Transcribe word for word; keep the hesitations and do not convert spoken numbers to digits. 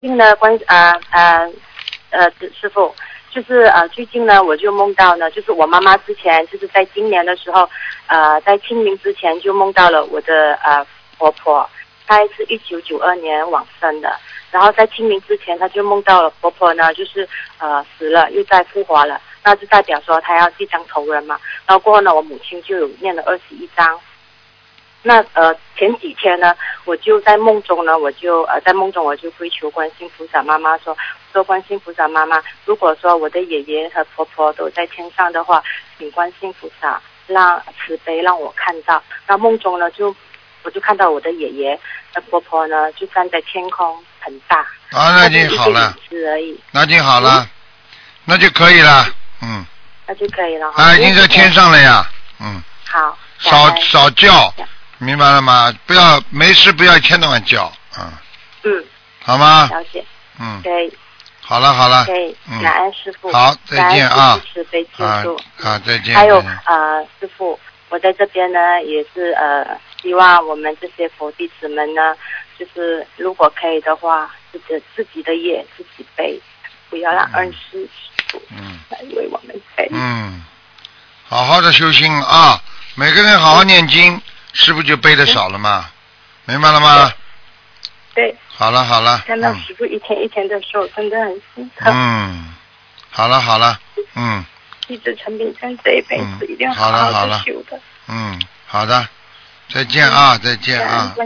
近呢，关呃呃呃，师傅，就是呃最近呢，我就梦到呢，就是我妈妈之前就是在今年的时候，呃，在清明之前就梦到了我的呃婆婆，她是一九九二年往生的，然后在清明之前，她就梦到了婆婆呢，就是呃死了又再复活了，那就代表说她要即将投人嘛。然后过后呢，我母亲就有念了二十一章。那呃前几天呢，我就在梦中呢，我就呃在梦中我就跪求观世音菩萨妈妈说，说观世音菩萨妈妈，如果说我的爷爷和婆婆都在天上的话，请观世音菩萨让慈悲让我看到。那梦中呢，就我就看到我的爷爷和婆婆呢，就站在天空很大， 啊，那已经好了， 而已那已经好了，嗯、那就可以了，嗯， 那就可以了。 啊，已经在天上了呀，嗯， 好， 少少叫。明白了吗？不要没事，不要一天到晚叫，嗯。 嗯。 好吗？ 了解。 嗯。 可以。 好了好了。 可以。 嗯。 感恩师傅。 好，再见啊。 慈悲救助。 啊，再见。 还有呃，师傅，我在这边呢，也是呃，希望我们这些佛弟子们呢，就是如果可以的话，自己自己的业自己背，不要让恩师师傅嗯来为我们背。 嗯。好好的修心啊！每个人好好念经，是不是就背的少了嘛？明白了吗？ 对。 好了好了。 看到师傅一天一天的瘦，真的很心疼。 嗯。好了好了，嗯。 一直陈炳生这一辈子一定要好好好的修的。 嗯，好的，再见啊，再见啊。